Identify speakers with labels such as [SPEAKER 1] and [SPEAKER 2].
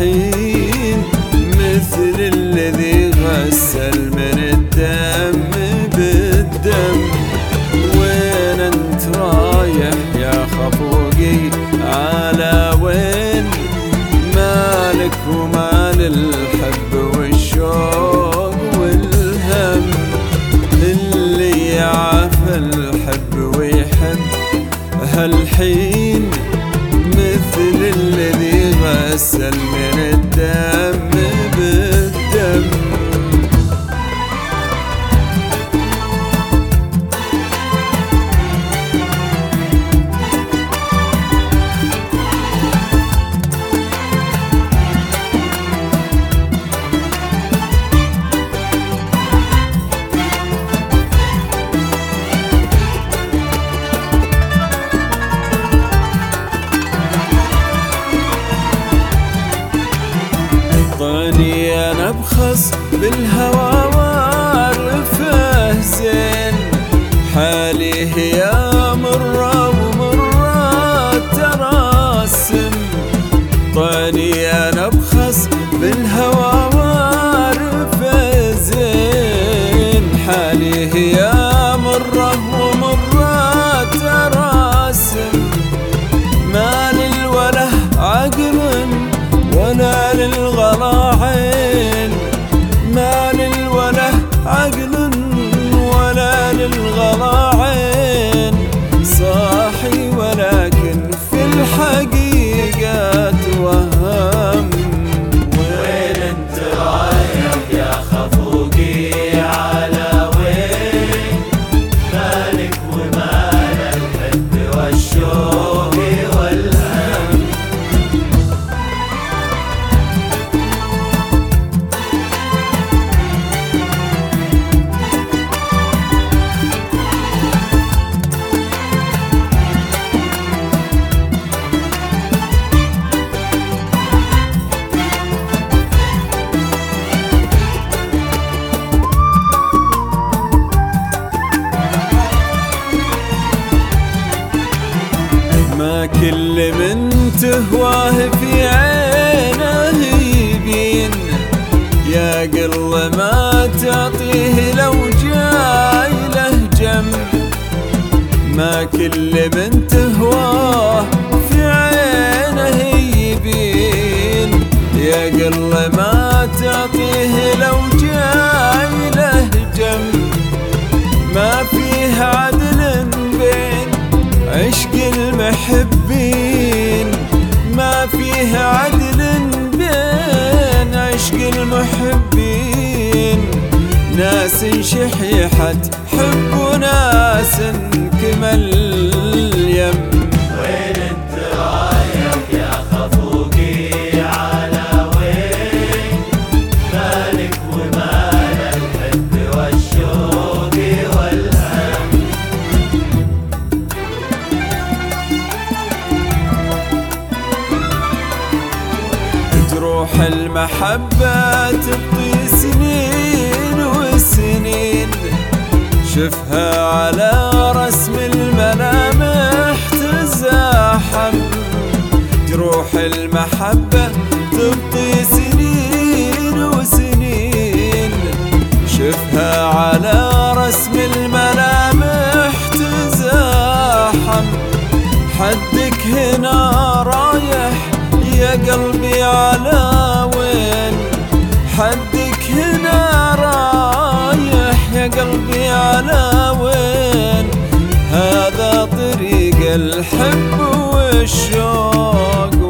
[SPEAKER 1] هالحين مثل الذي غسل من الدم بالدم. وين انت رايح يا خفوقي على وين؟ مالك ومال الحب والشوق والهم؟ اللي يعافى الحب ويحب هالحين مثل الذي غسل من الدم بالدم. طاني انا بخص بالهوى وعرفه زين، حالي هي مرة ومرة تراسم. طاني انا بخص بالهوى وعرفه زين، حالي هي مرة ومرة تراسم. ما للوله عقل ولا للغلا عين، ما للوله عقل ولا للغلا عين. صاحي ولكن في الحقيقة توهم.
[SPEAKER 2] وين انت رايح يا خفوقي على وين؟ مالك ومال الحب والشوق والهم؟
[SPEAKER 1] ما كل من تهواه في عينه يبين، يا قل ما تعطيه لو جاي له جم. ما كل من تهواه في عينه يبين، يا قل ما تعطيه لو جاي له جم. ما فيه عدل بين عشق المحبين، ما فيه عدل بين عشق المحبين. ناس شحيحة حب وناس كمل اليم.
[SPEAKER 2] وين انت رايح يا خفوقي على وين؟ مالك ومال الحب والشوق والهم؟
[SPEAKER 1] تروح المحبة تبقي سنين وسنين، شفها على رسم الملامح تزاحم. تروح المحبة تبقي سنين وسنين، شفها على رسم الملامح تزاحم. حدك هنا رايح يا قلبي على وين؟ حدك هنا رايح يا قلبي على وين؟ هذا طريق الحب والشوق